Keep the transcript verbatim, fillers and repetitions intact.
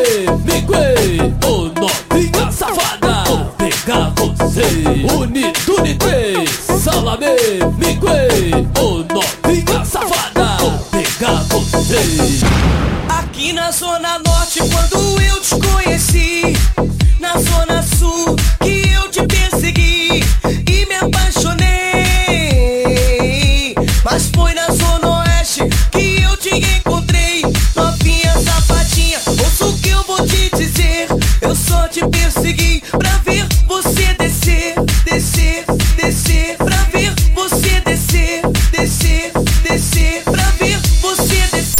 Migue, ô novinha safada, vou pegar você. Unito de três, salame, migue, ô novinha safada, vou pegar você. Aqui na Zona Norte, quando eu te conheci, na Zona Sul, que eu te persegui e me apaixonei. Mas foi na Zona Oeste que eu te encontrei, novinha safadinha. Ouça o que eu vou te dizer, eu só te persegui pra ver você descer, descer,